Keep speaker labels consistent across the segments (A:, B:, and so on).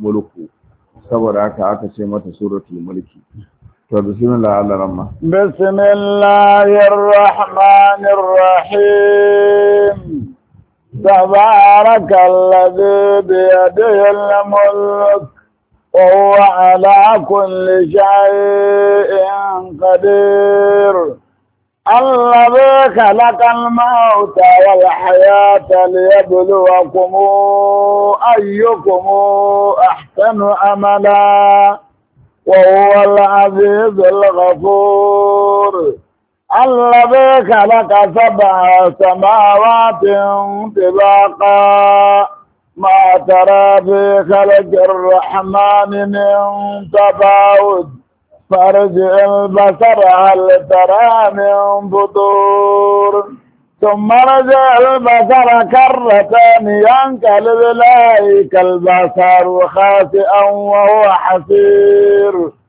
A: mulku saboda haka aka ce mata suratul mulki to bismillah ar-rahman
B: bismillahir rahmanir rahim tabarakalladhi bi yadihi al-mulk wa huwa ala kulli shay'in qadir الذي خلق الموت والحياة ليبلوكم أيكم أحسن عملا وهو العزيز الغفور الذي خلق 7 سماوات طباقا ما ترى في خلق الرحمن من تفاوت فارجع البصر هل ترى من فطور ثم رجع البصر كرتين ينقلب إليك البصر خاسئا وهو حسير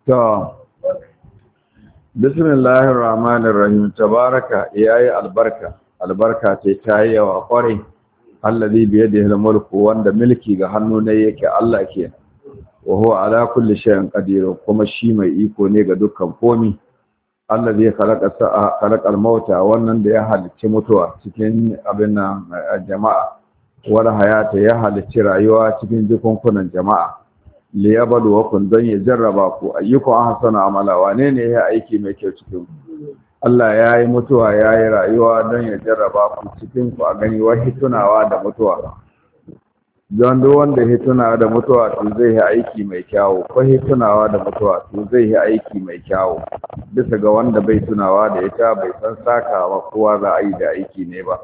A: بسم الله الرحمن الرحيم تبارك يا البركة تايا وقري الذي بيده الملك وند ملكي ga hannu ne yake Allah ke wa huwa ala kulli shay'in qadir kuma shi mai iko ne ga dukkan komi allazi khalaqa mauta wannan da ya halicci mutuwa cikin abin nan jama'a wal hayata ya halicci rayuwa cikin jikunkunan jama'a li yabluwakum dan ya jarraba ku ayyukum ahsanu amala wane ne ya aiki mai kyau cikin Allah ya yi mutuwa ya yi rayuwa dan ya jarraba ku cikin ku a gani wa hitunawa da mutuwa don duk wanda ya tunawa da mutuwa to zai yi aiki mai kyawu ko ya tunawa da mutuwa to zai yi aiki mai kyawu bisa ga wanda bai tunawa da ita bai san sakawa kowa za a yi da aiki ne ba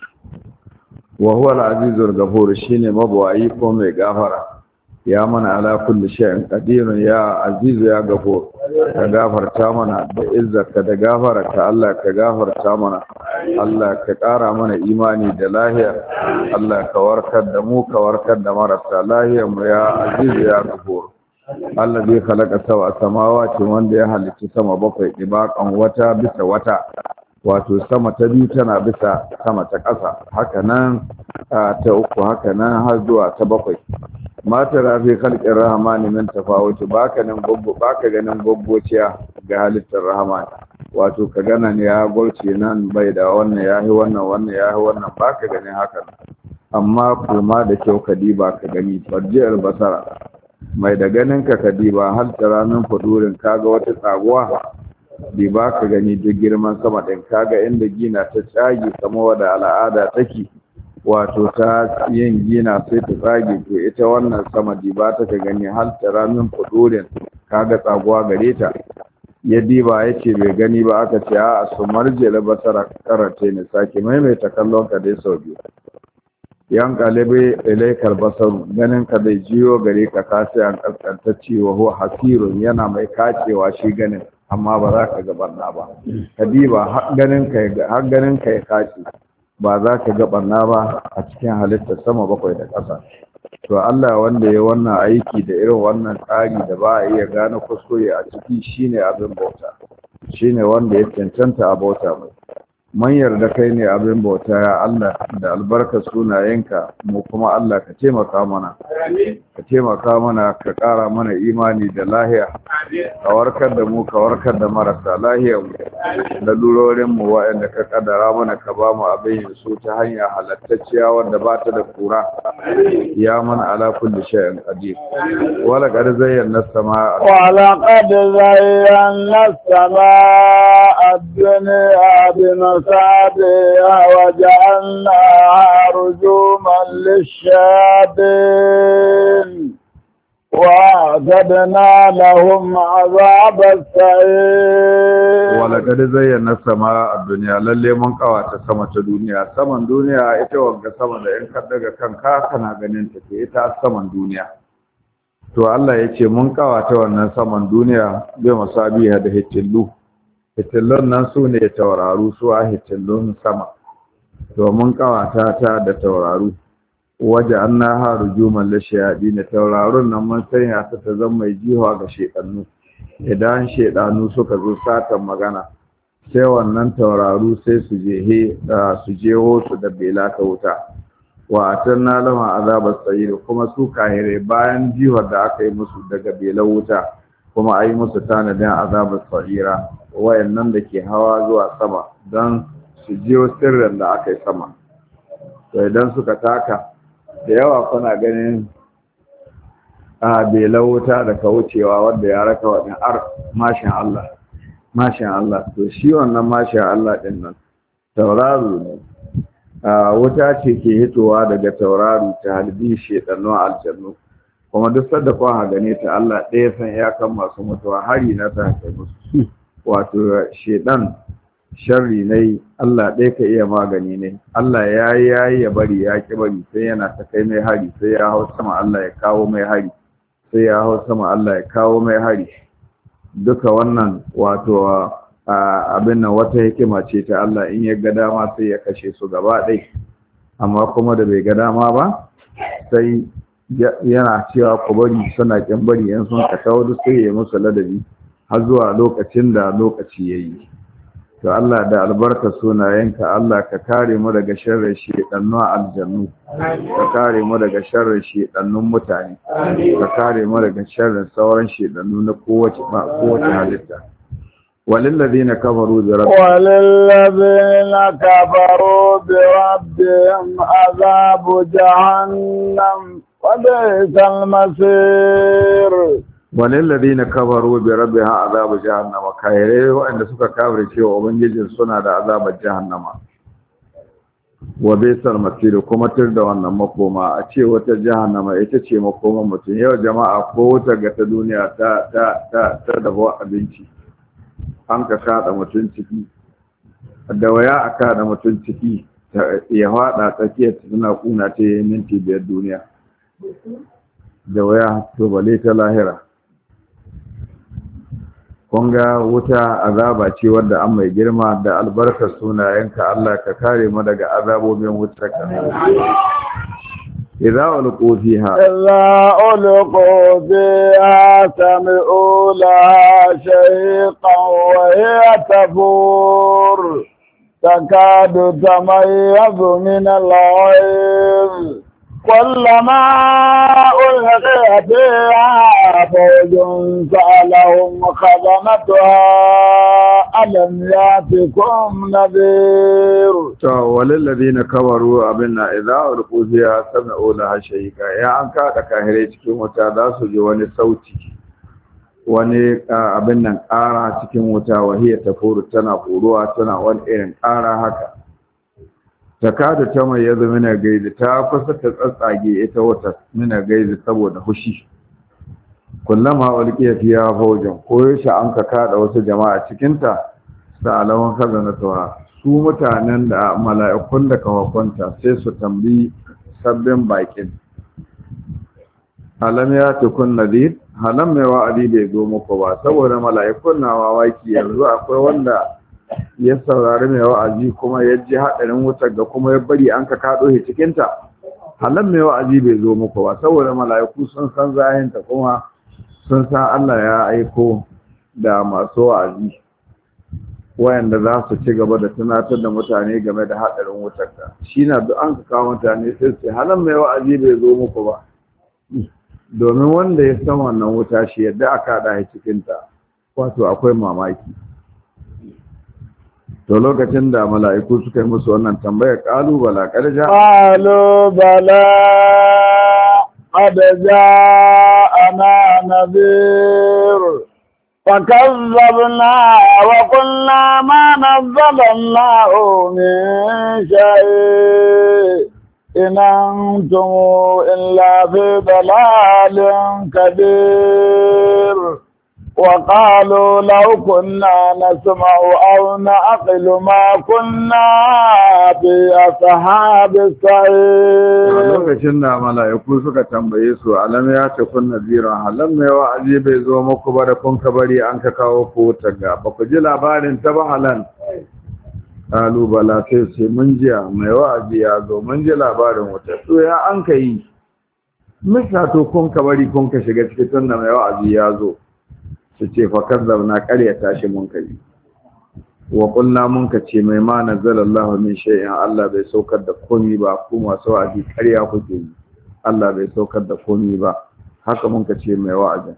A: wa huwa al-azizul ghafur shine mabuwayi ko mai gafara ya mana ala kulli shay'in qadir ya azizu ya ghafur ka gafarta mana da izzarka da gafararka Allah ka gafarta mana Allah ka ƙara mana imani da lahiya Allah ka warkar da mu ka warkar da marasa lahiyar mu ya azizu ya ghafur Allah zai khalaqa sab'a samawati wanda ya halicci sama bakwai dibaqan wata bisa wata wato sama ta biyu tana bisa sama ta ƙasa haka nan ta uku haka nan har zuwa ta bakwai mata rafi khalqir rahmani min tafawuti baka ganin goggociya ga halittar rahman wato ka gana ne ya golce nan bai da wannan yahi wannan yahi wannan baka ganin haka amma kuma da kyau ka diba ka gani farjiyar basara mai da ganin ka diba har ranar fudurin kaga wata tsaguwa diba ka gani duk girman sama din kaga inda gina ta tsage kamar wada al'ada take wato ta yin gina sai ta tsage to ita wannan sama diba ta ka gani har ranar fudurin kaga tsaguwa gare ta ya diba ya ce bai gani ba aka ce a su marjela basara karate ne sake maimaita kallon ka dai sau biyu yan kalibe ilaikar basaru ganin ka dai jiyo gare ka kasi an kaskantacce wa huwa hasirun yana mai kacewa shi ganin amma ba za ka gabarna ba ka diba har ganin ka ya kace ba za ka gabarna ba a cikin halittar sama bakwai da ƙasa to Allah wanda ya wannan aiki da irin wannan tsari da ba a iya gane kuskure a ciki shine abin bauta shine wanda ya cancanta a bauta mai man yarda kai ne abin bauta ya Allah da albarkar sunayenka mu kuma Allah ka taimaka mana ka ƙara mana imani da lahiya ka warkar da mu ka warkar da marasa lahiyar mu da lurorin mu waɗanda ka kaddara mana ka ba mu abin su ta hanya halattacciya wanda ba ta da kura ya man ala kulli shay'in qadir wala qad zayyana as-samaa
B: ad-dunya بمصابيح وجعلناها رجوما للشياطين وأعتدنا لهم عذاب السعير
A: ولقد زينا السماء الدنيا lalle mun kawata sama ta duniya saman duniya ita wanga sama da in ka daga kanka kana ganin ta ita saman duniya to Allah yace mun kawata wannan saman duniya bai masabiha da hitillu hitillun nan su ne tauraru su a hitillun sama domin kawata ta da tauraru waje an na haru juman lashiyaɗi da taurarun nan mun sanya ta ta zama mai jiwa ga shekannu idan shedanu suka zo satan magana sai wannan tauraru sai su jeho su da bela ta wuta wa atanna lahum azabas sa'ir kuma su kahire bayan jihar da aka yi musu daga belan wuta kuma ayi musu tanadin azabas sa'ira wayannan da ke hawa zuwa sama don su jiyo sirrin da aka yi sama. To idan suka taka da yawa kuna ganin a belan wuta da ka wucewa wanda ya raka wa mashin Allah to shi wannan mashin Allah din nan tauraro ne, wuta ce ke hitowa daga tauraro ta halbi shedannu aljannu, kuma duk sadda kwa gane ta Allah ɗaya san iyakan masu mutuwa hari na ta kai musu. Wato shedan sharri ne Allah ɗaya ka iya magani ne, Allah yayi ya bari ya ki bari sai yana ta kai mai hari sai ya hau sama Allah ya kawo mai hari sai ya hau sama Allah ya kawo mai hari. Duka wannan wato abin nan wata hikima ce ta Allah, in ya ga dama sai ya kashe su gaba ɗai, amma kuma da bai ga dama ba sai yana cewa ku bari suna kin bari yan sun ka tawo duk sai ya musu ladabi har zuwa lokacin da lokaci yayi. To Allah da albarka sunayenka Allah ka kare mu daga sharrin shedannun aljannu, ka kare mu daga sharrin shedannun mutane, ka kare mu daga sharrin sauran shedannu na kowace halitta. وللذين كفروا بربهم
B: عذاب جهنم وبئس المصير.
A: وللذين كفروا بربهم عذاب جهنم كايره وان suka kafirce wa ubangijin suna da azabar jahannama wa bisal masir kuma tir da wannan makoma a ce wata jahannama ita ce makoman mutum. Yau jama'a ko wata ga ta duniya ta dafa abinci an ka kada mutum ciki, da waya a kada mutum ciki ya fada tsakiyar suna kuna ta minti 5 duniya, da waya to bale ta lahira. Kunga wuta azaba ce wadda an mai girma, da albarkar sunayenka Allah ka kare mu daga azabobin wutarka. إذا ألقوا فيها سمعوا لها شهيقا وهي تفور تكاد تميز من الغيظ كلما ألقي فيها فوج سألهم خزنتها ألم يأتكم نذير. وللذين كفروا أبنا إذا ألقوا فيها سمعوا لها شهيقا يا أنك تكاهري cikin wuta za su ji wani sauti, wani abin nan ƙara cikin wuta, wahiyar tafuru tana ƙuruwa tana wani irin ƙara haka. Takada ta mai yazo mina gaizi ta kusa ta tsatsage ita wata mina gaizi saboda hushi. Kullama ulqiya fiha fawjan ko yaushe an ka kada wasu jama'a cikin ta sa'alawan khazanatuha, su mutanen da mala'ikun da kawakwanta sai su tambayi sabbin bakin, alam ya tukun nadir, halam mai wa'adi bai zo muku ba. Saboda mala'ikun na wawaki yanzu akwai wanda ya saurari mai wa'azi kuma ya ji haɗarin wutar ga kuma ya bari an ka kaɗo shi cikinta. Halan mai wa'azi bai zo muku ba, saboda mala'iku sun san zahinta kuma sun san Allah ya aiko da masu wa'azi wayanda za su ci gaba da tunatar da mutane game da haɗarin wutar ka. Shi na duk an ka kawo mutane sai su halan mai wa'azi bai zo muku ba, domin wanda ya san wannan wuta shi yadda aka haɗa shi cikinta wato akwai mamaki. To lokacin da mala'iku suka yi musu wannan tambayar ƙalubala ƙarja qad ja'ana nadhir fakazzabna wa qulna ma nazzala Allahu min shay'in in antum illa fi dalalin kabir. وقالوا لو كنا نسمع أو نعقل ما كنا في أصحاب السعير. lokacin da mala'iku suka tambaye su alam ya ce kun nazira, halam mai wa'azi bai zo muku ba da kun ka bari an ka kawo ku ta ga ba ku ji labarin ta ba halan. Qalu bala, sai ce mun ji mai wa'azi ya zo, mun ji labarin wuta. To ya an ka yi misa to kun ka bari kun ka shiga cikin tunda mai wa'azi ya zo, su ce fakar zauna ƙaryata shi mun kai. wa qulna mun ka ce mai ma nazzalallahu min shay'in Allah bai saukar da komai ba ku masu wa'azi ƙarya kuke yi Allah bai saukar da komai ba haka mun ka ce mai wa'azi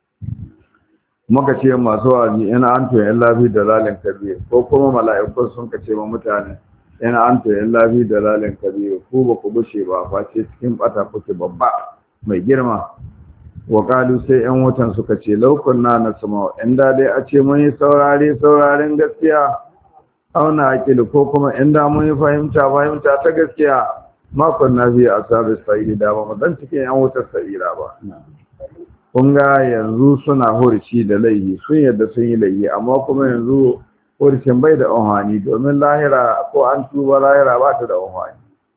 A: muka ce masu wa'azi ina antu illa fi dalalin kabir ko kuma mala'ikun sun ka ce ma mutane ina antu illa fi dalalin kabir ku ba ku bushe ba face cikin bata kuke babba mai girma wa qalu sai yan wutan suka ce laukunna na sama inda dai a ce mun yi sauraren gaskiya auna akili ko kuma inda mun yi fahimta ta gaskiya makon na fi asabi sa'iri da ba mu dan cikin yan wutar sa'ira ba kun ga yanzu suna hurci da laihi sun yadda sun yi laihi amma kuma yanzu hurcin bai da unhani domin lahira ko an tuba lahira ba ta da unhani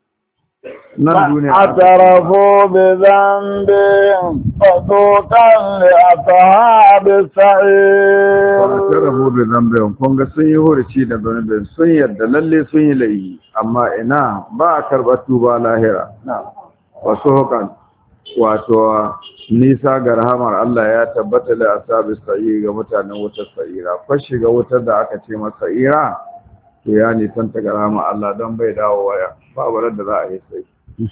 A: nan duniya
B: atarafu bi dhanbihim fasuqan li ashabi sa'ir
A: atarafu bi dhanbihim kun ga sun yi hurci da dhanbin sun yadda lalle sun yi laihi amma ina ba a karɓar tuba lahira fasuqan wato nisa ga rahamar Allah ya tabbata da ashabi sa'ir ga mutanen wutar sa'ira ko shiga wutar da aka ce masa sa'ira to ya nisan ta ga rahamar Allah don bai dawo waya ba barar da za a yi sai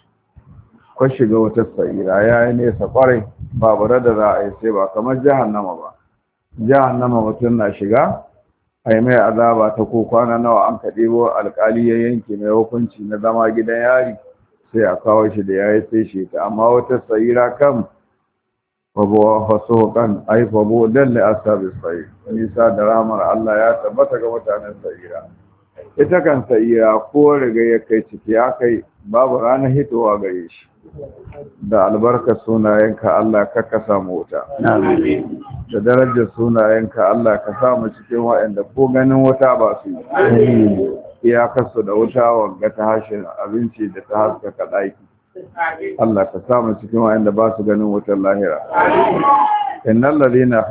A: ko shiga wutar sa'ira ya yi nesa kwarai ba barar da za a yi sai ba kamar jahannama ba jahannama mutum na shiga a yi mai azaba ta ko kwana nawa an kaɗebo alƙali ya yanke mai hukunci na zama gidan yari sai a kawo shi da yayi sai shi ta amma wata sa'ira kam babu fasuqan ay babu dalle asabi sai nisa da ramar Allah ya tabbata ga mutanen sa'ira ita kan sa'ira ko riga ya kai ciki ya kai babu ranar hitowa gare shi da albarkar sunayenka Allah ka samu wuta amin da darajar sunayenka Allah ka samu cikin waɗanda ko ganin wuta ba su yi iyakarsu da wuta wanga ta hashin abinci da ta haskaka ɗaki Allah ka samu cikin wa'anda ba su ganin wutar lahira innal ladina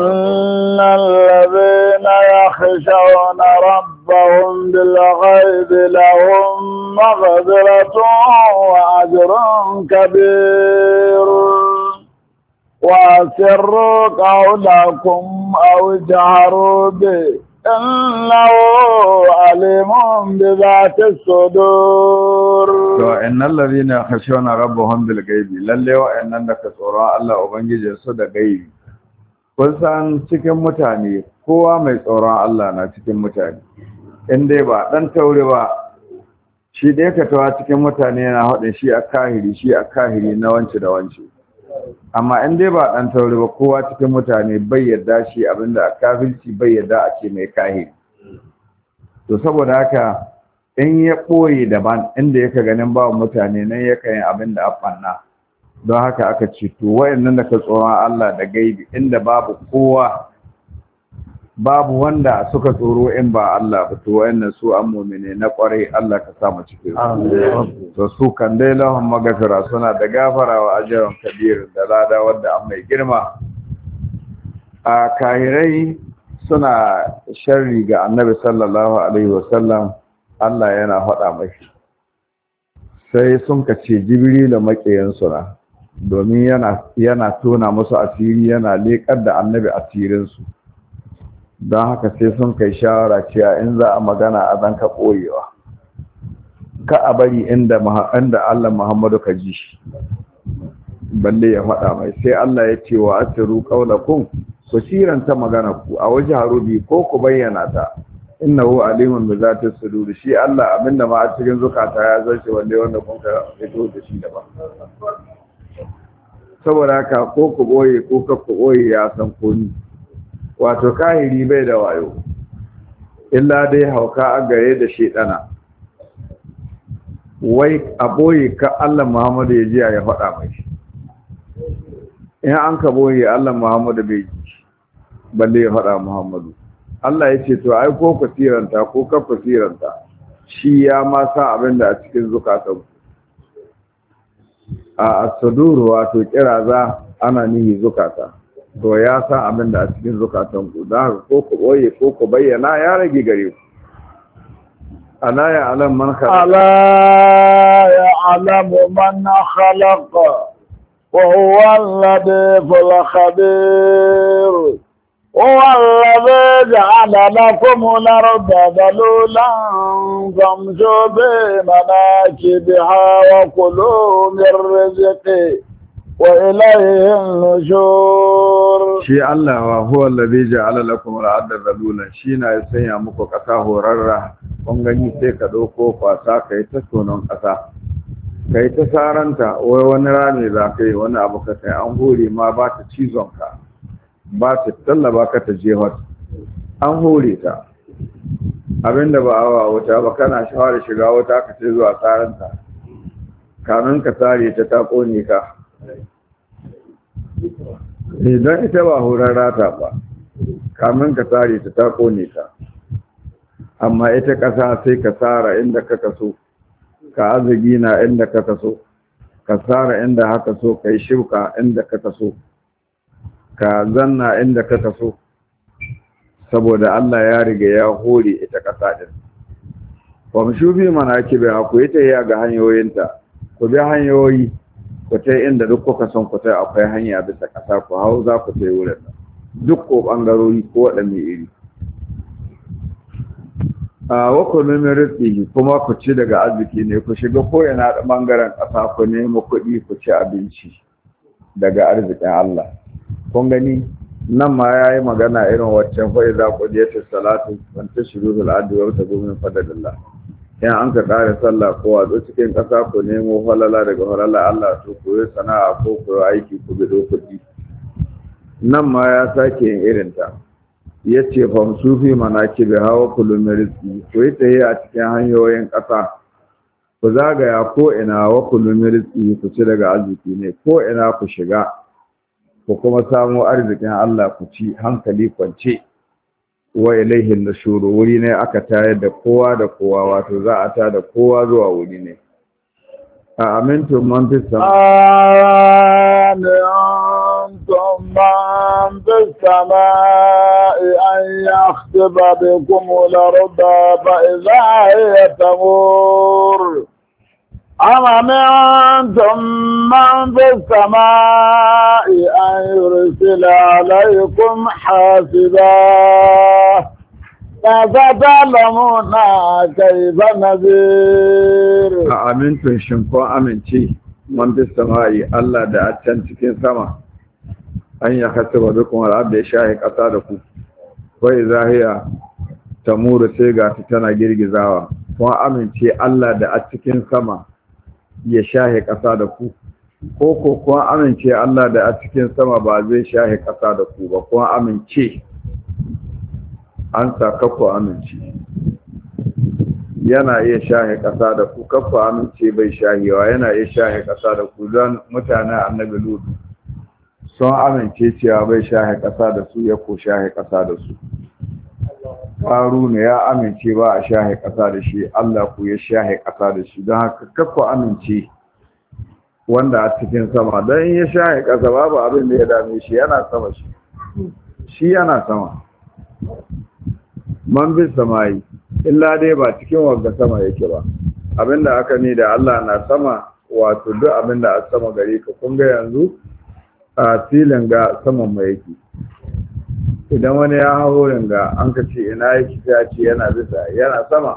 A: yakhshawna rabbahum bil ghaibi lahum maghfiratun wa ajrun kabir wa asirru qawlakum aw jaharu bi إنه عليم بذات الصدور إن الذين يخشون ربهم بالغيب lalle wa'annan da ka tsoron Allah ubangijin su da gaibi kun san cikin mutane kowa mai tsoron Allah na cikin mutane in dai ba dan taure ba shi dai ka tawa cikin mutane yana hadin shi a kahiri na wance da wance amma in dai ba dan taure ba kowa cikin mutane bai yarda shi abinda kafirci bai yarda a ce mai kahiri to saboda haka in ya ɓoye daban inda yake ganin ba mutane nan yake yin abinda afanna don haka aka ce to wayannan da ka tsoron Allah da gaibi inda babu kowa babu wanda suka tsoro in ba Allah ba to wayannan su an mu'mine na kwarai Allah ka sa mu cikin su to su kan dai lahum magfira suna da gafara wa ajrun kabir da lada wanda an mai girma a kahirai suna sharri ga Annabi sallallahu alaihi wasallam Allah yana faɗa mashi sai sun kace Jibril makiyan suna domin yana tona musu asiri yana leƙar da Annabi asirin su don haka sai sun kai shawara cewa in za a magana a zan ka ɓoyewa ka a bari inda Allah Muhammadu ka ji shi balle ya faɗa mai sai Allah ya ce wa asiru qaulakum ku siranta magana ku a waje harubi ko ku bayyana ta innahu alimun bi zati sudur shi Allah abinda ma a cikin zukata ya zarce wanda kun ka fito da shi daban saboda haka ko ku ɓoye ko ka ku ɓoye ya san komi wato kahiri bai da wayo illa dai hauka a gare da shedana wai a boye ka Allah Muhammadu ya ji ya faɗa mai in an ka boye Allah Muhammadu bai ji balle ya faɗa Muhammadu Allah ya ce to ai ko ku tiranta ko ka ku tiranta shi ya ma sa abin da a cikin zukatan a as-sudur wato kiraza ana nihi zukata to ya san abin da a cikin zukatan ku da ko ku boye ko ku bayyana ya rage gare ku ala ya alam man khalaqa
B: ala ya alam man khalaqa wa huwa al-latiful khabir هو الذي جعل لكم الأرض ذلولا فامشوا في مناكبها وكلوا من رزقه وإليه النشور.
A: shi Allah wa huwa allazi ja'ala lakum al-ardha dhalulan shi na ya sanya muku kasa horarra kun gani sai ka dauko kwasa kai ta tonon kasa kai ta saranta wai wani rami za kai wani abu ka kai an hore ma ba ta cizon ka ba ta tallaba ka ta jehot an hore ta abinda ba awa wuta ba kana shawara shiga wuta ka ce zuwa saranta kamin ka sare ta ta kone ka idan ita ba horar rata ba kamin ka sare ta ta kone ka amma ita ƙasa sai ka tsara inda ka kaso ka arziki na inda ka kaso ka tsara inda haka so ka yi shuka inda ka kaso ka zanna inda ka kaso saboda Allah ya riga ya hore ita ƙasa din wamshubi manakibi ku ita ya ga hanyoyinta ku bi hanyoyi ku ta inda duk kuka son ku ta akwai hanya bisa ƙasa ku hau za ku ta wurin nan duk ko bangarori ko waɗanne iri a wako nemi rizki kuma ku ci daga arziki ne ku shiga ko ina da bangaren ƙasa ku nemi kuɗi ku ci abinci daga arzikin Allah kun gani nan ma yayi magana irin waccan fa idza qudiyat as-salatu fantashiru fil ardi wabtagu min fadlillah yan an ka kare sallah ko a zo cikin ƙasa ku nemo halala daga halala Allah to ku yi sana'a ko ku yi aiki ku bi kuɗi nan ma ya sake yin irin ta yace fam sufi manakibi hawa kullu rizqi ku yi tayi a cikin hanyoyin ƙasa ku zagaya ko ina wa kullu rizqi ku ci daga arziki ne ko ina ku shiga ku kuma samu arzikin Allah ku ci hankali kwance wa ilaihi nushuru wuri ne aka tayar da kowa da kowa wato za a tada kowa zuwa wuri ne a amintum man fis
B: samaa'i an yakhsiba bikum al-arda fa idha hiya tamur أم أمنتم من في السماء أن يرسل عليكم حاسبا فستعلمون كيف نذير
A: أأمنتم شنكو أمنتي من في السماء الله da a can cikin sama an ya kasaba dukkan al'abda ya shahi ƙasa da ku wai zahiya tamuru sai ga tana girgizawa kuma amince Allah da a cikin sama ya shahe ƙasa da ku ko kuma amince Allah da a cikin sama ba zai shahe ƙasa da ku ba kuma amince an saka ku amince yana iya shahe ƙasa da ku kafa amince bai shahewa yana iya shahe ƙasa da ku don mutanen annabi Lut sun amince cewa bai shahe ƙasa da su ya ko shahe ƙasa da su Haruna ya amince ba a shahe ƙasa da shi Allah ku ya shahe ƙasa da shi don haka kafa amince wanda a cikin sama don in ya shahe ƙasa babu abin da ya dame shi yana sama shi yana sama man bi samayi illa dai ba cikin wanda sama yake ba abinda aka ne da Allah na sama wato duk abinda a sama gare ka kun ga yanzu a filin ga saman mai yake idan wani ya hau ringa an ka ce ina yake ta ce yana bisa yana sama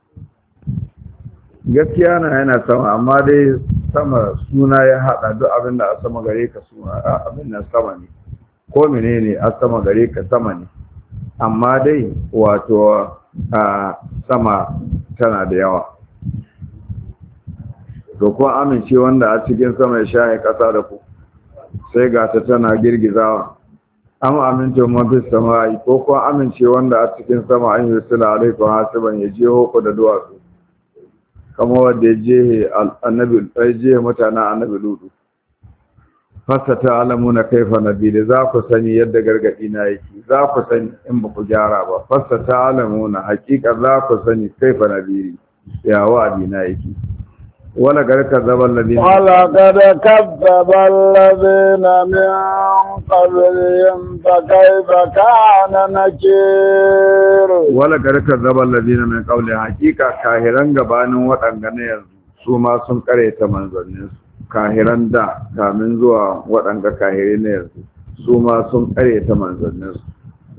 A: gaskiya na yana sama amma dai sama suna ya haɗa duk abin da a sama gare ka suna abin nan sama ne ko menene a sama gare ka sama ne amma dai wato a sama tana da yawa to ko amince wanda a cikin sama ya shaye ƙasa da ku sai ga ta tana girgizawa am amince man fi samai ko ko amince wanda a cikin sama an yi sula alaikum hasiban ya je hoko da duwatsu kamar wanda ya je annabi ya je mutanen annabi ludu fasata alamuna kaifa nabili za ku sani yadda gargadi na yake za ku sani in ba ku gyara ba fasata alamuna hakika za ku sani kaifa nabili ya wa'adi na yake wala garka zabal ladina
B: wala qad kadzdzaba alladhina min qablihim fa kayfa kana nakir
A: wala garka zabal ladina min qabli hakika kahiran gabanin wadanga ne yanzu su ma sun kareta manzannin su kahiran da kamin zuwa wadanga kahire ne yanzu su ma sun kareta manzannin su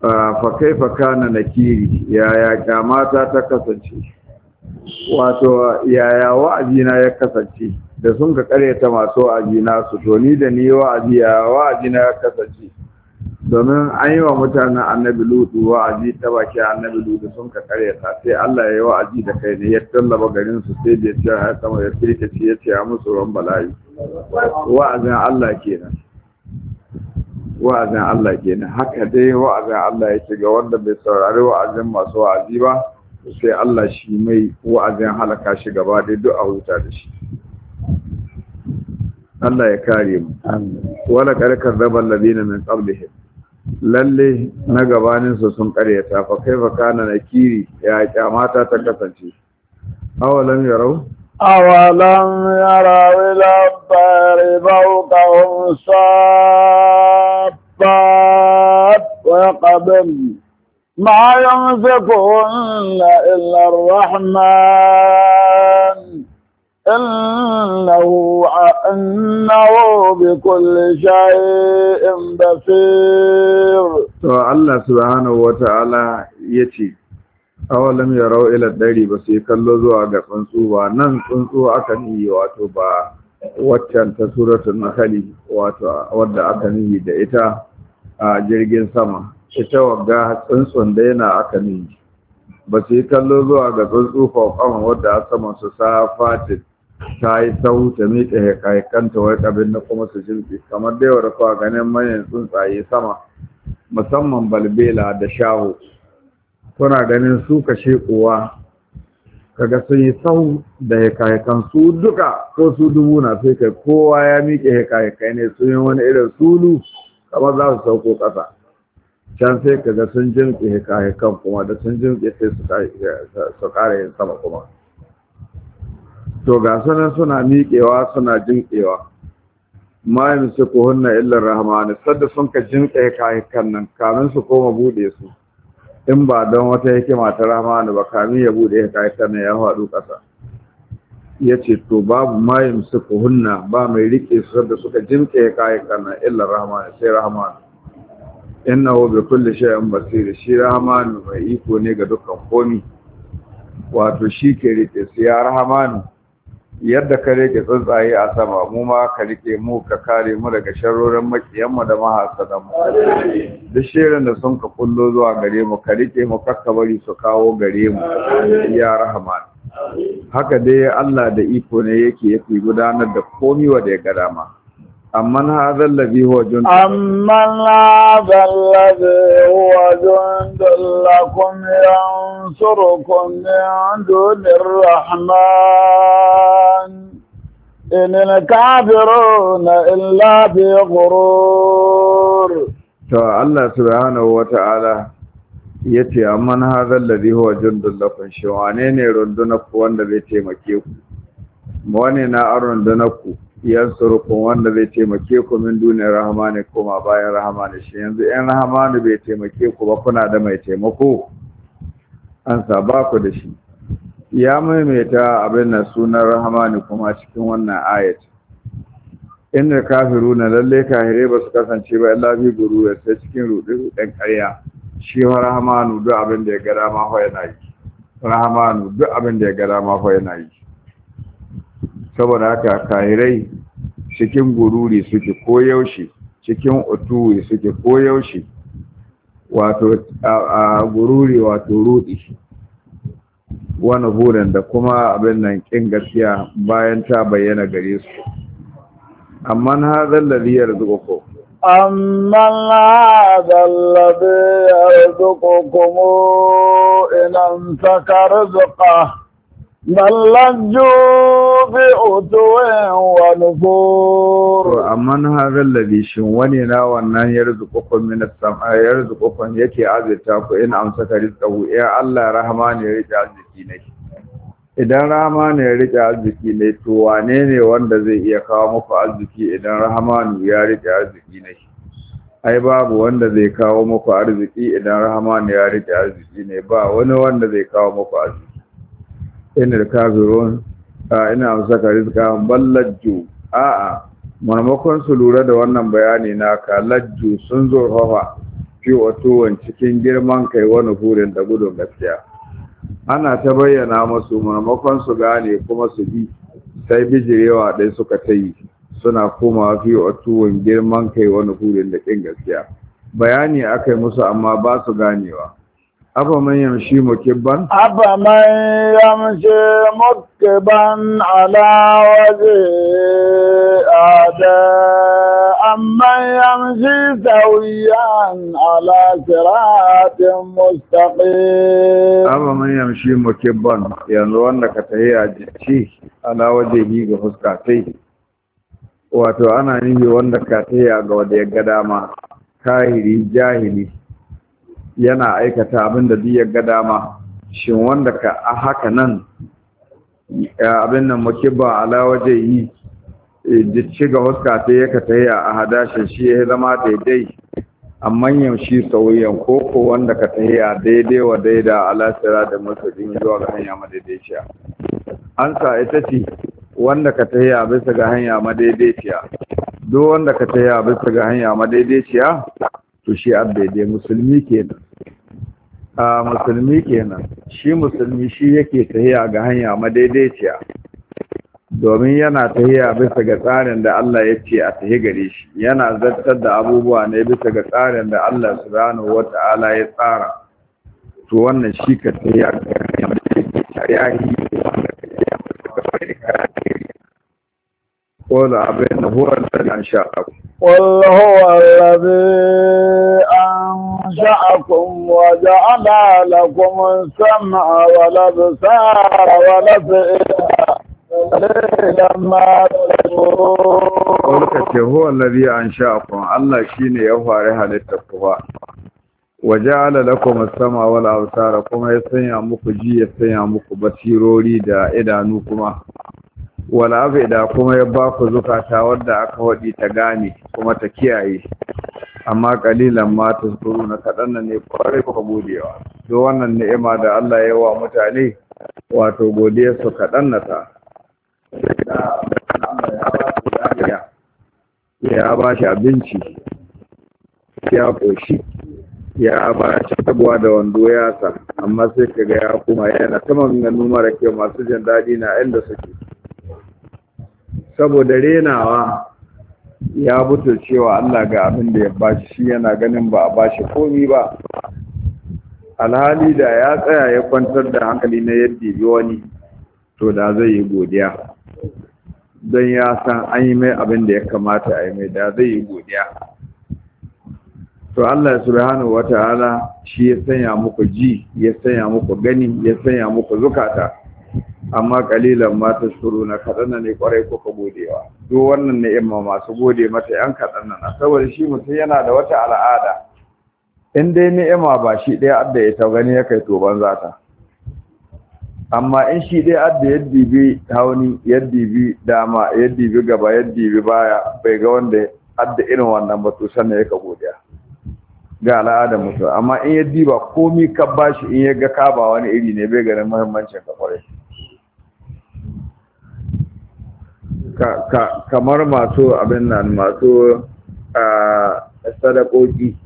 A: fa kaifa kana nakiri yaya kyamata ta kasance wato yaya wa'azina ya kasance da sun ka karyata masu wa'azina su to ni da ni wa'azina ya kasance domin an yi wa mutanen annabi lutu wa'azi ta baki annabi lutu sun ka karyata sai Allah ya yi wa'azi da kai ne ya tallaba garin su sai da ya ce ya sama ya firkace ya ce ya musu ruwan bala'i wa'azin Allah kenan haka dai wa'azin Allah ya ce ga wanda bai saurari wa'azin masu wa'azi ba sai Allah shi mai wa'azin halaka shi gaba dai duk a huta da shi Allah ya kare mu wala karkar zabal ladina min qablihim lalle na gabanin su sun karyata fa kaifa kana nakiri ya kyamata ta kasance awalam yarau
B: ila bari fawqahum saffat wa qabl ما يمسكهن إلا الرحمن إنه بكل شيء بصير.
A: الله سبحانه وتعالى يتي أولم يروا إلى الدار بس يكلوا زوا ga tsuntsu ba nan tsuntsu aka yi wato ba waccan ta suratul nahl wato wadda aka yi da ita a jirgin sama ita wagga tsuntsun da yana aka ni ba su yi kallo zuwa ga tsuntsu fauƙan wadda a saman su sa fatin ta yi sau ta miƙe haikanta wai ƙabin na kuma su jirgi kamar da yawar kuwa ganin manyan tsuntsaye sama musamman balbela da shaho kuna ganin su kashe uwa kaga sun yi sau da haikaikan su duka ko su dubu na sai kai kowa ya miƙe haikaikai ne sun yi wani irin sulu kamar za su sauko ƙasa can sai kaga sun jinƙe hikahikan kuma da sun jinƙe sai su ƙara yin sama kuma to ga sunan suna miƙewa suna jinƙewa ma yin su ku hunna illar rahmani sadda sun ka jinƙe hikahikan nan kamin su koma buɗe su in ba don wata hikima ta rahmani ba kamin ya buɗe hikahikan nan ya faɗu ƙasa ya ce to babu ma yin su ku hunna ba mai riƙe su sadda suka jinƙe hikahikan nan illar rahmani sai rahmani innahu bi kulli shay'in basir shi rahmanu mai iko ne ga dukkan komi wato shi ke rike su ya rahmanu yadda ka rike tsuntsaye a sama mu ma ka rike mu ka kare mu daga sharrorin makiyan mu da mahasadan mu duk shirin da sun ka kullo zuwa gare mu ka rike mu kakka bari su kawo gare mu ya rahman haka dai Allah da iko ne yake gudanar da komi wa da ya ga dama أمن هذا الذي هو جند لكم ينصركم من دون الرحمن إن الكافرون إلا في غرور. الله سبحانه وتعالى yace amman hadha alladhi huwa jundul lakum shi wane ne rundunaku wanda zai taimake ku wane na rundunaku yansurukun wanda zai taimake ku min duniyar rahmani kuma bayan rahmani shi yanzu in rahmani bai taimake ku ba kuna da mai taimako an saba ku da shi ya maimaita abin nan sunan rahmani kuma cikin wannan ayat inda kafiruna lalle kahire ba su kasance ba illa bi guru sai cikin rudu dan ƙarya shi rahmanu duk abin da ya ga dama fa yana yi rahmanu duk abin da ya ga dama fa yana yi saboda haka kahirai cikin gururi suke koyaushe cikin utuwi suke koyaushe wato a gururi wato rudi wani burin da kuma abin nan kin gaskiya bayan ta bayyana gare su amma hadha alladhi yarzuqukum
B: in amsaka rizqahu بل لجوا في عتو ونفور.
A: amman hadha alladhi shin wani na wannan yarzuqukum min as-sama'i yarzuqukum yake azurta ku in amsaka rizqahu ya Allah rahman ya rike arziki ne idan rahman ya rike arziki ne to wane ne wanda zai iya kawo muku arziki idan rahman ya rike arziki ne ai babu wanda zai kawo muku arziki idan rahman ya rike arziki ne ba wani wanda zai kawo muku arziki inda kafirun ina saka rizqa ballajju a'a maimakon su lura da wannan bayani naka lajju sun zo hawa fi watuwan cikin girman kai wani hurin da gudun gaskiya. Ana ta bayyana masu maimakon su gane kuma su bi, sai bijirewa ɗai suka ta yi, suna komawa fi watuwan girman kai wani hurin da ƙin gaskiya. Bayani aka yi musu amma ba su ganewa. Afa man yamshi mukibban?
B: Afa man yamshi mukibban ala waje ada amman yamshi sawiyan ala siratin mustaqim.
A: Afa man yamshi mukibban, yanzu wanda ka tahi a jiki ala waje yi ga fuskatai, wato ana nihi wanda ka tahi ga wanda ya ga dama, kahiri jahili yana aikata abin da duk ga dama. Shin wanda ka a haka nan abin nan mukibba ala waje yi jicci ga huska ta yaka ta yi a hadashin shi ya zama daidai, amma yamshi sauyan koko wanda ka ta yi a daidai wa daida alasira da masudin zuwa ga hanya madaidaiciya. An sa ita ce wanda ka ta yi a bisa ga hanya madaidaiciya. Duk wanda ka ta yi a bisa ga hanya madaidaiciya to shi daidai musulmi kenan. Musulmi kenan, shi musulmi shi yake tahiya ga hanya madaidaiciya, domin yana tahiya bisa ga tsarin da Allah ya ce a tahi gare shi, yana zartar da abubuwa ne bisa ga tsarin da Allah subhanahu wata'ala ya tsara. To wannan shi ka tahiya ga hanya madaidaiciya, ya yi wanda ka tahiya bisa ga madaidaiciya. Qala abin huwa alladhi ansha'akum.
B: قل هو الذي أنشأكم وجعل لكم السمع والأبصار والأفئدة قليلا ما تشكرون.
A: قل هو الذي أنشأكم، الله شيني يفعلها للتقوى. وجعل لكم السمع والأبصار، كما يسنع مكو جي يسنع مكو بصيروري دا إدانوكما. wala abida kuma ya ba ku zukata wadda aka wadi ta gane kuma ta kiyaye, amma kalilan ma tazkuruna, kadan ne kwarai kuka godewa. Do wannan ni'ima da Allah ya wa mutane, wato godiyar su kadan ta. Ya ba shi abinci, ya koshi, ya ba shi tabuwa da wando ya sa, amma sai kaga ya kuma yana ta maganganu mara kyau masu jin daɗi na inda suke. Saboda renawa ya buto cewa Allah ga abin da ya bashi, shi yana ganin ba a bashi komi ba. Alhali da ya tsaya ya kwantar da hankali na yadda bi wani, to da zai yi godiya, don ya san an yi mai abin da ya kamata a yi mai, da zai yi godiya. To Allah subhanahu wata'ala shi ya sanya muku ji, ya sanya muku gani, ya sanya muku zukata, amma kalilan ma tashkuruna, kadan ne kwarai kuka godewa. Duk wannan ni'ima masu gode mata yan kadan nan, saboda shi mutum yana da wata al'ada, in dai ni'ima ba shi ɗaya adda ya ta gani ya kai to banza ta. Amma in shi ɗaya adda ya dibi hauni, ya dibi dama, ya dibi gaba, ya dibi baya, bai ga wanda adda irin wannan ba, to sannan ya ka godiya ga al'adar mutum. Amma in ya diba komi ka bashi, in ya ga ka ba wani iri ne, bai ganin muhimmancin ka kwarai. Kamar masu abin nan, masu sadakoki,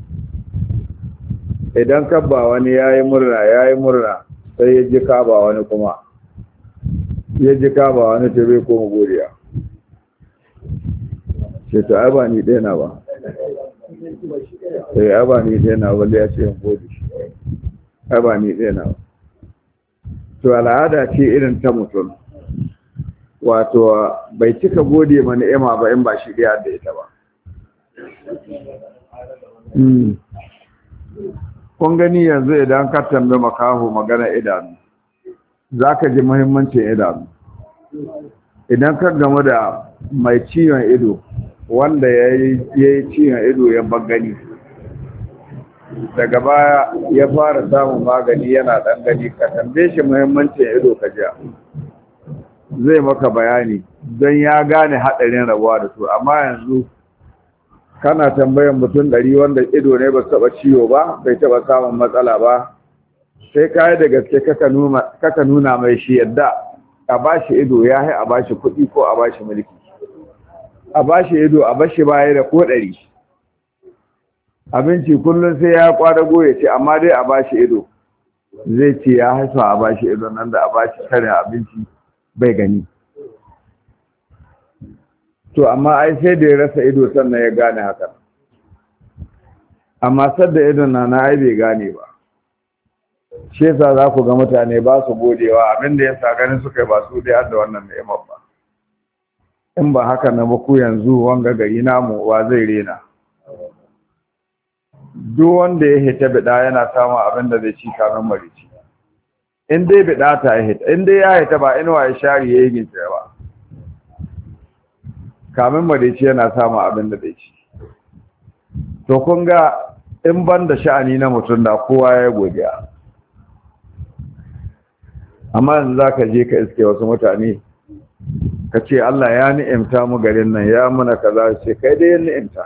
A: idan ka ba wani yayi murna sai ya ji ka ba wani, kuma ya ji ka ba wani, ta bai koma godiya, ce to ai ba ni ɗaya na ba, sai ai ba ni ɗaya na, wanda ya ce yin gode, ai ba ni ɗaya na ba. To al'ada ce irin ta mutum, wato bai cika gode ma ni'ima ba in ba shi da ita ba. Kun gani yanzu idan ka tambaye makaho magana idanu, za ka ji muhimmancin idanu. Idan ka gamu da mai ciwon ido, wanda ya yi ciwon ido ya bagani, daga baya ya fara samun magani yana ɗan gani, ka tambaye shi muhimmancin ido ka ji, zai maka bayani, don ya gane haɗarin rabuwa da su. Amma yanzu kana tambayan mutum 100 wanda ido ne ba taɓa ciwo ba, bai taɓa samun matsala ba, sai kayi da gaske kaka nuna mai shi yadda a ba shi ido ya hai a ba shi kuɗi ko a ba shi mulki. A ba shi ido a bashi baya da ko 100, abinci kullum sai ya kwadago ya ce amma dai a bashi ido zai ce ya haifa a bashi ido nan da a bashi karin abinci bai gani to amma ai sai da ya rasa ido sannan ya gane haka amma sadda idon na ai bai gane ba shi yasa za ku ga mutane ba su godewa abinda ya sa ganin suka yi ba su da yadda wannan ni'imar ba in ba haka na ba ku yanzu wanga gari namu wa zai rena duk wanda ya hita bida yana samun abin da zai ci kamin marici in dai bida ta ya hita in dai ya hita ba inuwa ya share ya yi gince ba kamin marici yana samun abin da zai ci to kun ga in ban da sha'ani na mutum da kowa ya godiya amma yanzu za ka je ka iske wasu mutane ka ce Allah ya ni'imta mu garin nan ya muna kaza ce kai dai ya ni'imta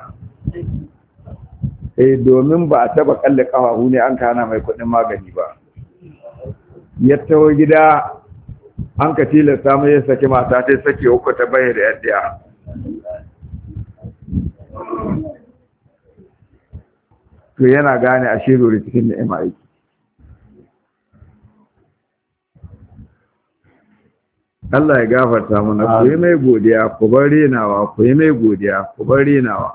A: domin ba a taba kalle kafahu ne an kana mai kudin magani ba ya tawo gida an ka tilasta mai ya saki mata ta sake uku ta bayar da yadda to yana gane a shirori cikin ni'ima aiki Allah ya gafarta mana ku yi mai godiya ku bar renawa ku yi mai godiya ku bar renawa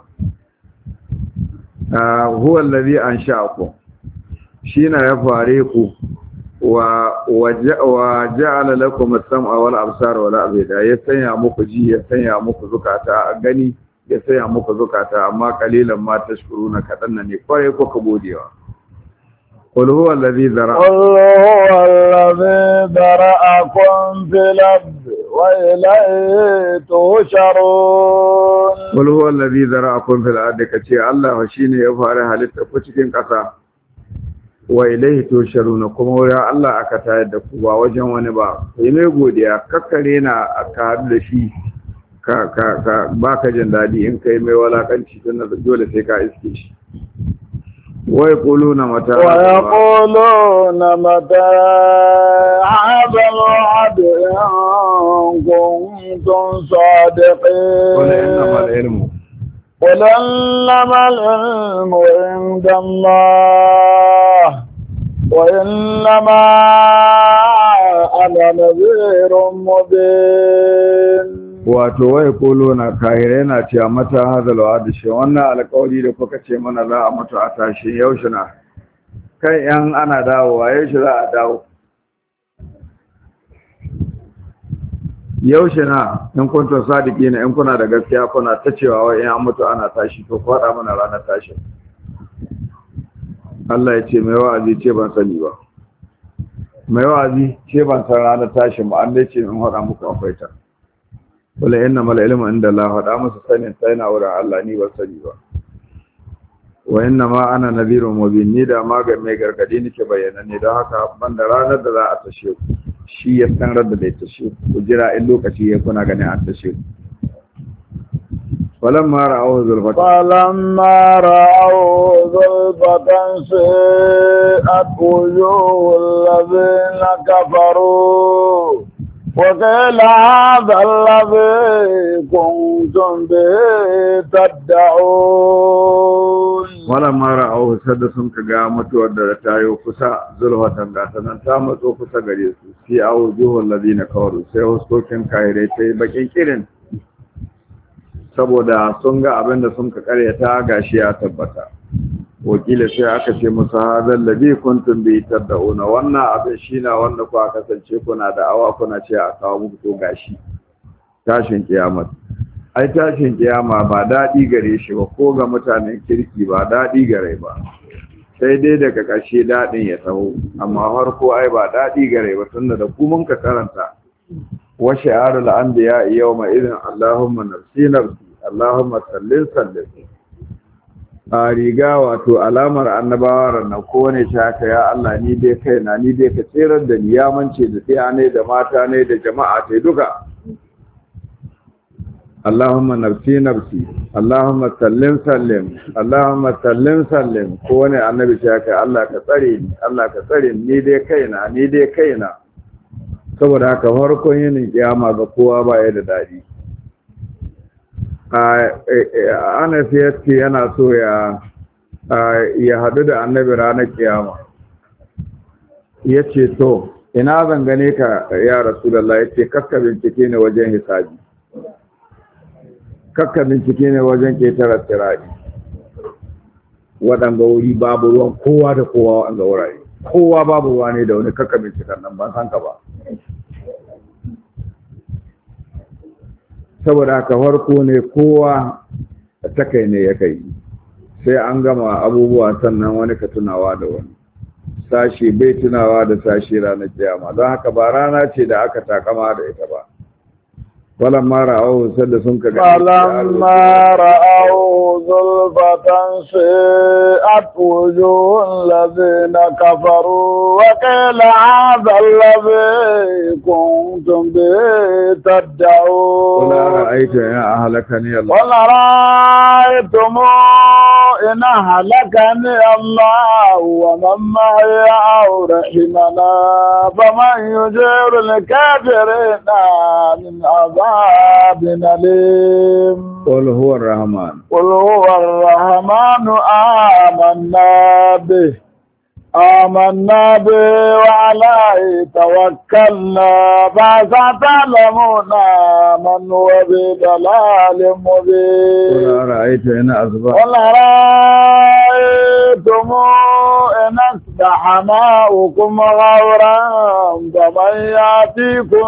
A: huwa allazi ansha'akum shine ya fare ku wa ja'ala lakum as-sam'a wal absara wal afida ya sanya muku ji ya sanya muku zukata gani ya sanya muku zukata amma kalilan ma tashkuruna kadan ne kware ku ka godewa قل هو الذي ذرأكم في الأرض وإليه تحشرون قل هو الذي ذرأكم في الأرض كتي الله شيني يفعل halitta cikin ƙasa wa ilaihi tusharuna kuma wurin Allah aka tayar da ku ba wajen wani ba sai mai godiya kakkare na aka haɗu da shi ka baka jin daɗi in kai mai walakanci tun da dole sai ka iske shi ويقولون متى هذا الوعد إن كنتم صادقين قل إنما العلم عند الله وإنما أنا نذير مبين wato wai kolo na kahire na ce mata hazal wa'd shi wannan alƙawari da kuka ce mana za a mutu a tashi yaushe na kai yan ana dawowa yaushe za a dawo yaushe na in kuntum sadiqina in kuna da gaskiya kuna ta cewa wai in an mutu ana tashi to faɗa mana ranar tashi Allah ya ce mai wa'azi ce ban sani ba mai wa'azi ce ban san ranar tashi ba an dai ce in faɗa muku akwai ta wala inna mal ilmu inda Allah hada musu sanin sai na wurin Allah ni ba sani ba wa inna ma ana nadhirun mubin ni da ma ga mai gargadi nake bayyana ne don haka banda ranar da za a tashe ku shi ya san ranar da ya tashe ku jira in lokaci ya kuna ganin an tashe ku فلما رأوه زلفة سيئت وجوه الذين كفروا وقيل هذا الذي كنتم به تدعون ولما رأوه سدسن كقامت ودر تايو كسا زلفة غاسنا تامتو كسا غريسو في وجوه الذين كفروا سيوسكوكين كايريتي بكين كيرين saboda sun ga abin da sun ka karyata gashi ya tabbata wakila sai aka ce musu hadal ladhi kuntum bi tad'una wannan abin shine wanda ku aka kasance kuna da awa kuna ce a kawo muku to gashi tashin kiyama ai tashin kiyama ba dadi gare shi ba ko ga mutanen kirki ba dadi gare ba sai dai daga ƙarshe dadin ya taho amma farko ai ba dadi gare ba tunda da ku mun ka karanta wa shi'arul anbiya yawma idhin allahumma nafsi nafsi allahumma sallim a riga wato alamar annabawa ranar kowane shi haka ya Allah ni dai kaina ni dai ka tsirar da ni ya mance da tsaya ne da mata ne da jama'a ta duka allahumma nafsi nafsi allahumma sallim allahumma sallim kowane annabi shi haka Allah ka tsare ni Allah ka tsare ni dai kaina ni dai kaina saboda haka farkon yinin kiyama ga kowa ba ya da dadi Anas ya ce yana so ya ya hadu da annabi ranar kiyama yace to ina zan gane ka ya rasulullah yace kakka bincike ne wajen hisabi kakka bincike ne wajen ketare tirani waɗanda wuri babu ruwan kowa da kowa wanda wurare kowa babu ruwa ne da wani kakka binciken nan ban san ka ba saboda haka farko ne kowa ta kai ne ya kai sai an gama abubuwa sannan wani ka tunawa da wani sashi bai tunawa da sashi ranar kiyama don haka ba rana ce da aka takama da ita ba walan mara awu sanda sun ka gani
B: walan mara awu zulfatan shi'at wujuhul ladina kafaru wa qila hadha alladhi kuntum bihi tad'un
A: wala ra'aytu ya ahlakani Allah
B: wala ra'aytum in ahlakani Allah wa man ma'a aw rahimana faman yujiru al-kafirina min عذاب أليم
A: قل هو الرحمن
B: قل هو الرحمن آمنا به وعليه توكلنا فستعلمون من هو بضلال مبين
A: قل أرأيت إن أصبح
B: قل أرأيتم إن أصبح ماؤكم غورا فمن يأتيكم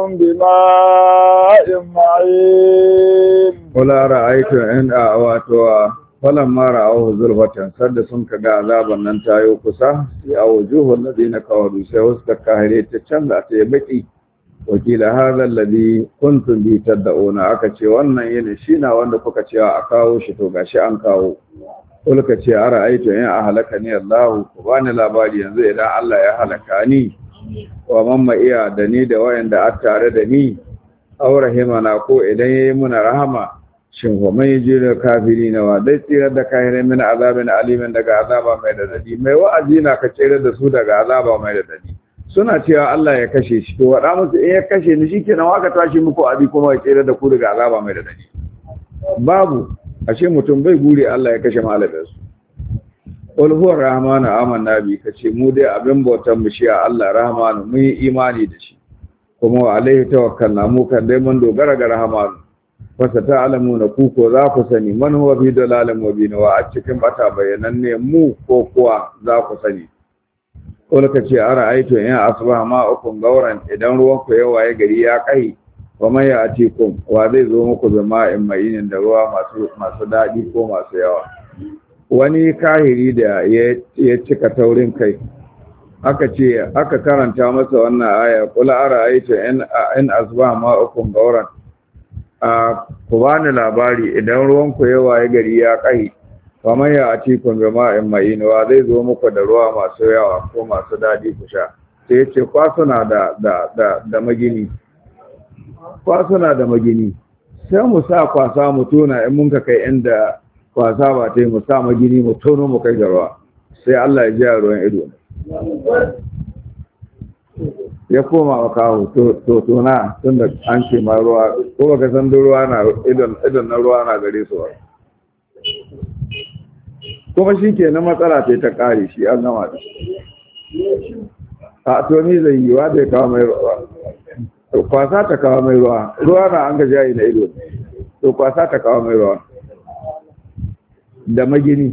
B: بماء معين
A: قل أرأيت إن أعواتوا falamma ra'awhu zulfatan sadda sun kaga azaban nan tayo kusa ya wujuhul ladina kawaru sai wasu da kahire ta canza ta baki wakila hadha alladhi kuntum bi tad'una aka ce wannan yana shina wanda kuka cewa a kawo shi to gashi an kawo kulka ce ara aitu in ahlaka ni Allah ku bani labari yanzu idan Allah ya halaka ni wa mamma iya da ni da wayanda a tare da ni aw rahimana ko idan yayi muna rahama shin ko mai jira kafiri na wa dai tsira da kahirai min azabin alimin daga azaba mai dadadi mai wa'azi na ka tsira da su daga azaba mai dadadi suna cewa Allah ya kashe shi to wada musu in ya kashe ni shikenan waka tashi muku abi kuma ya tsira da ku daga azaba mai dadadi babu ashe mutum bai gure Allah ya kashe malamin su qul huwa rahmanu amanna bi kace mu dai abin bautan mu shi Allah rahmanu mun yi imani da shi kuma wa alaihi tawakkalna mu kan dai mun dogara ga rahmanu wasa ta'lamuna ku ko za ku sani man huwa fi dalalin mubin wa a cikin bata bayananne mu ko kuwa za ku sani ko ka ce ara aito in asbaha ma'ukum gauran idan ruwan ku yawa ya gari ya kai wa man ya'tikum wa zai zo muku da ma'in ma'inin da ruwa masu dadi ko masu yawa wani kahiri da ya cika taurin kai aka karanta masa wannan aya qul ara aito in asbaha ma'ukum gauran ku bani labari idan ruwanku yawa ya gari ya kai kamar ya a cikin jama'in ma'in wa zai zo muku da ruwa masu yawa ko masu daɗi ku sha sai ya ce kwasuna da magini kwasuna da magini sai mu sa kwasa mu tona in mun ka kai inda kwasa ba ta yi mu sa magini mu tono mu kai da ruwa sai Allah ya ji a ruwan ido ya koma wa kawo to na tun da an ce ma ruwa ko baka san ruwa na idan na ruwa na gare su kuma shi ke na matsala ta kare shi an gama da a to ni zai yi wa da ya kawo mai ruwa to kwasa ta kawo mai ruwa na an ga jayi na ido to kwasa ta kawo mai ruwa da magini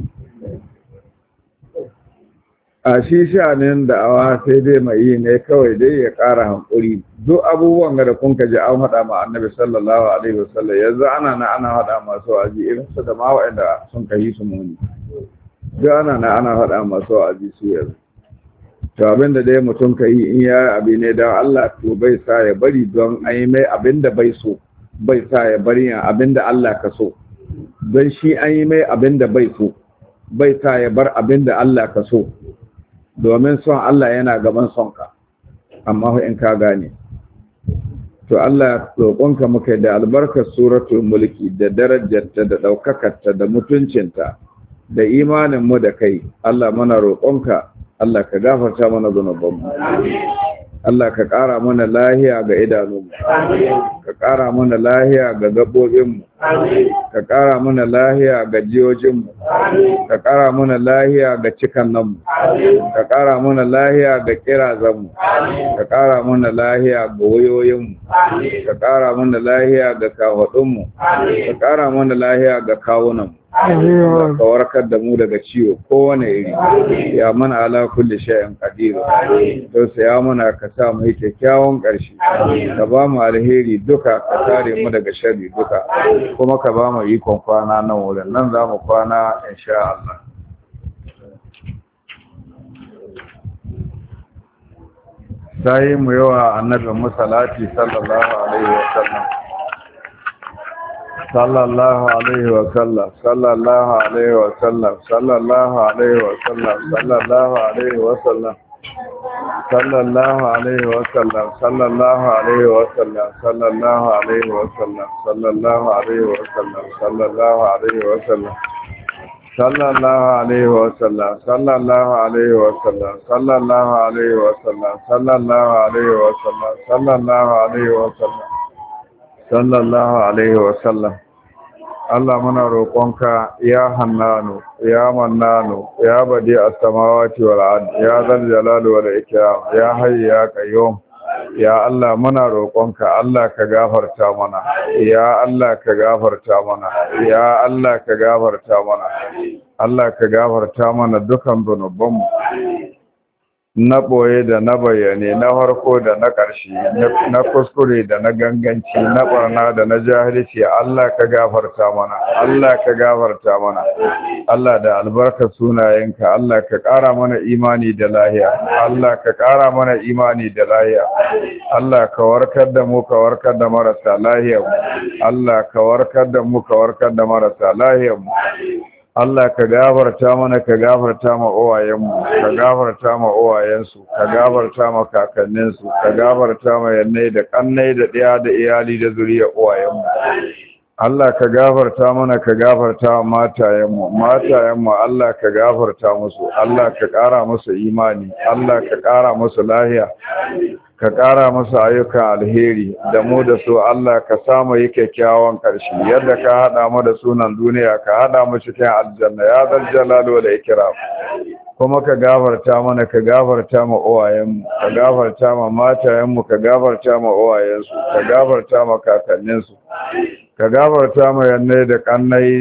A: a shi sha'anin da'awa sai dai mai yi ne kawai dai ya ƙara hankuri duk abubuwan da kun ji an haɗa ma annabi sallallahu alaihi wasallam yanzu ana haɗa masu wa'azi irin su da ma waɗanda sun kai su muni duk ana haɗa masu wa'azi su yanzu to abin da dai mutum ka yi in ya abi ne don Allah to bai sa ya bari don an yi mai abin da bai so bai sa ya bari abin da Allah ka so don shi an yi mai abin da bai so bai sa ya bar abin da Allah ka so domin son Allah yana gaban sonka amma in ka gane to Allah roƙonka muka da albarkar suratul mulki da darajarta da ɗaukakarta da mutuncinta da imanin mu da kai Allah mana roƙonka Allah ka gafarta mana zunubanmu Allah ka ƙara mana lahiya ga idanunmu ka ƙara mana lahiya ga gaɓoɓinmu ka ƙara mana lahiya ga jiyojinmu ka ƙara mana lahiya ga cikannanmu ka ƙara mana lahiya ga ƙirazanmu ka ƙara mana lahiya ga wayoyinmu ka ƙara mana lahiya ga kafaɗunmu ka ƙara mana lahiya ga kawunanmu ka warkar da mu daga ciwo kowane iri ya mana ala kulli shay'in qadir to sai ya mana ka sa mu kyakkyawan ƙarshe ka ba mu alheri duka ka kare mu daga sharri duka kuma ka ba mu ikon kwana nan wurin nan za mu kwana insha Allah sai mu yawa annabi musallati sallallahu alaihi wasallam sallallahu alaihi wasallam sallallahu alaihi wasallam sallallahu alaihi wasallam sallallahu alaihi wasallam sallallahu alaihi wasallam sallallahu alaihi wasallam sallallahu alaihi wasallam sallallahu alaihi wasallam sallallahu alaihi wasallam sallallahu alaihi wasallam sallallahu alaihi wasallam sallallahu alaihi wasallam sallallahu alaihi wasallam sallallahu alaihi wasallam sallallahu alaihi wasallam Allah muna roƙonka ya Hannanu ya Mannanu ya Badi as-samawati wal ard ya Zal Jalali wal Ikram ya Hayy ya Qayyum ya Allah muna roƙonka Allah ka gafarta mana ya Allah ka gafarta mana ya Allah ka gafarta mana Allah ka gafarta mana dukan zunubanmu na ɓoye da na bayyane na harko da na ƙarshe na kuskure da na ganganci na ɓarna da na jahilci Allah ka gafarta mana Allah ka gafarta mana Allah da albarkar sunayenka Allah ka ƙara mana imani da lahiya Allah ka ƙara mana imani da lahiya Allah ka warkar da mu ka warkar da marasa lahiya Allah ka warkar da mu ka warkar da marasa lahiya Allah ka gafarta mana ka gafarta ma uwayenmu ka gafarta ma uwayensu ka gafarta ma kakanninsu ka gafarta ma yannai da kannai da ɗaya da iyali da zuriyar uwayenmu Allah ka gafarta mana ka gafarta ma matayenmu Allah ka gafarta musu Allah ka ƙara musu imani Allah ka ƙara musu lahiya ka ƙara musu ayyukan alheri da mu da su Allah ka samu yi kyakkyawan ƙarshe yadda ka haɗa mu da sunan duniya ka haɗa mu cikin aljanna ya zal jalal wal ikram kuma ka gafarta mana ka gafarta ma uwayenmu ka gafarta ma matayenmu ka gafarta ma uwayensu ka gafarta ma kakanninsu ka gafarta ma yannai da kannai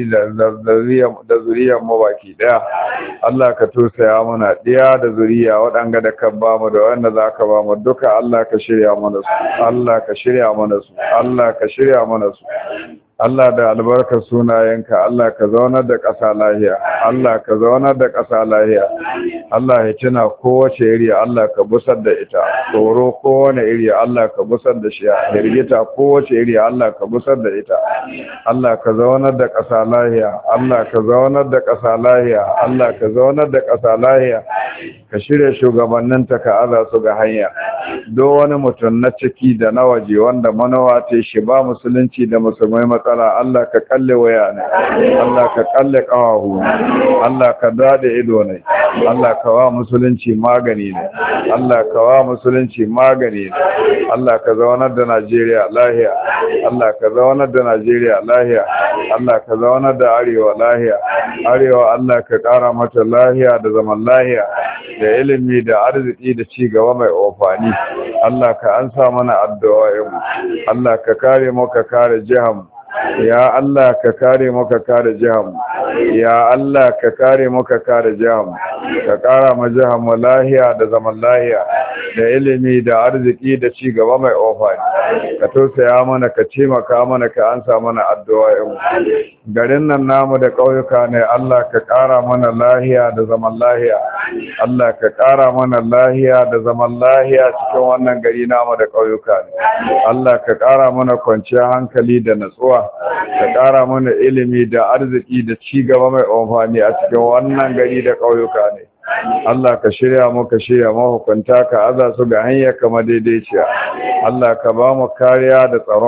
A: da zuriyar mu baki daya Allah ka tosaya mana diya da zuriya waɗanga da ka ba mu da wanda za ka ba mu duka Allah ka shirya mana su Allah ka shirya mana su Allah ka shirya mana su Allah da albarkar sunayenka Allah ka zaunar da ƙasa lahiya Allah ka zaunar da ƙasa lahiya Allah ya tuna kowace iri Allah ka busar da ita tsoro kowane iri Allah ka busar da shi hirgita kowace iri Allah ka busar da ita Allah ka zaunar da ƙasa lahiya Allah ka zaunar da ƙasa lahiya Allah ka zaunar da ƙasa lahiya ka shirya shugabanninta ka aza su ga hanya do wani mutum na ciki da na waje wanda manawa ta shi ba musulunci da musulmai matsala Allah ka kalle waya ne Allah ka kalle kawahu Allah ka dade ido ne Allah ka wa musulunci magani ne Allah ka wa musulunci magani ne Allah ka zaunar da Najeriya lahiya Allah ka zaunar da Najeriya lahiya Allah ka zaunar da Arewa lahiya Arewa Allah ka kara mata lahiya da zaman lahiya da ilimi da arziki da ci gaba mai amfani Allah ka ansa mana addu'o'in Allah ka kare mu ka kare jihar ya Allah ka kare mu ka kare jihar ya Allah ka kare mu ka kare jihar ka kara mu jihar mu lahiya da zaman lahiya da ilimi da arziki da ci gaba mai amfani ka tausaya mana ka taimaka mana ka ansa mana addu'o'in garin nan namu da ƙauyuka ne Allah ka kara mana lahiya da zaman lahiya Allah ka kara mana lahiya da zaman lahiya cikin wannan gari namu da ƙauyuka ne Allah ka kara mana kwanciyar hankali da natsuwa ka ƙara mana ilimi da arziki da ci gaba mai amfani a cikin wannan gari da ƙauyuka ne Allah ka shirya mu ka shirya mahukunta ka aza su ga hanyar kama daidaiciya Allah ka ba mu kariya da tsaronka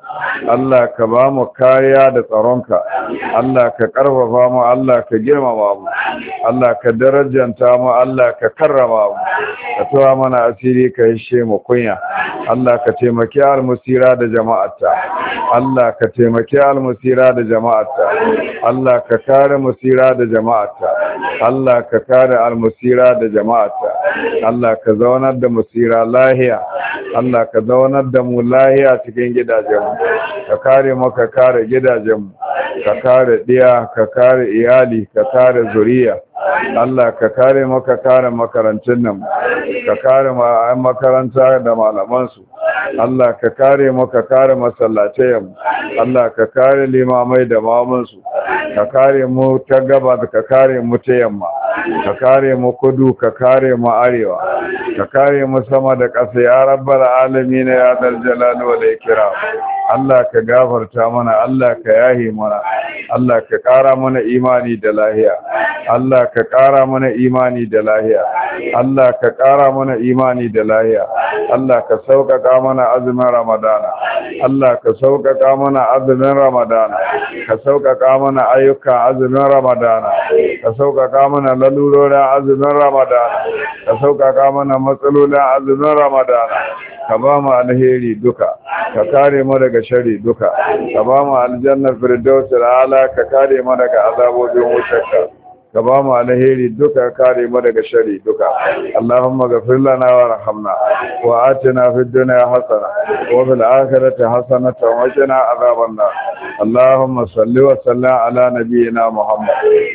A: Allah ka ba mu kariya da tsaronka Allah ka karfafa mu Allah ka girmama mu Allah ka darajanta mu Allah ka karrama mu ka tawa mana asiri ka hishe mu kunya Allah ka taimaki almusira da jama'arta Allah ka taimaki almusira da jama'arta Allah ka kare musira da jama'arta Allah ka kare almusira da jama'arta Allah ka zaunar da musira lahiya Allah ka zaunar da mu lahiya cikin gidajenmu ka kare mu ka kare gidajenmu ka kare diya ka kare iyali ka kare zuriya Allah ka kare mu ka kare makarantun nan ka kare makaranta da malamansu Allah ka kare mu ka kare masallatayen Allah ka kare limamai da mamansu ka kare mu ta gaba ka kare mu ta yamma ka kare mu kudu ka kare mu arewa ka kare mu sama da ƙasa ya rabbal alamin ya dal jalal wal ikram Allah ka gafarta mana Allah ka yahi mana Allah ka ƙara mana imani da lahiya Allah ka ƙara mana imani da lahiya Allah ka ƙara mana imani da lahiya Allah ka sauƙaƙa mana azumin Ramadana Allah ka sauƙaƙa mana azumin Ramadana ka sauƙaƙa mana ayyukan azumin Ramadana ka sauƙaƙa mana lalurorin azumin Ramadana ka sauƙaƙa mana matsalolin azumin Ramadana ka ba mu alheri duka ka kare mu daga shari duka ka ba mu aljannar firdausul ala ka kare mu daga azabobin wutarka ka ba mu alheri duka kare mu daga shari duka Allahumma ghfir lana warhamna wa atina fid dunya hasana wa fil akhirati hasanatan wa qina adhaban nar Allahumma salli wa sallim ala nabiyyina Muhammad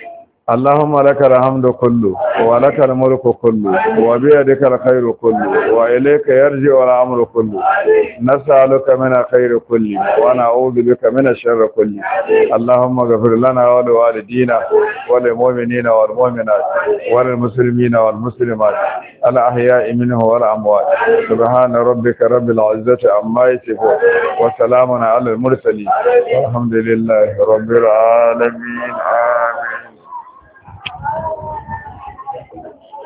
A: اللهم لك الحمد كله ولك الملك كله وبيدك الخير كله وإليك يرجع الأمر كله نسألك من الخير كله ونعوذ بك من الشر كله اللهم اغفر لنا ولوالدينا وللمؤمنين والمؤمنات وللمسلمين والمسلمات الأحياء منه والأموات سبحان ربك رب العزة عما يصفون وسلام على المرسلين والحمد لله رب العالمين آمين.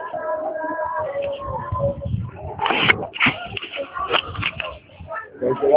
A: Thank you.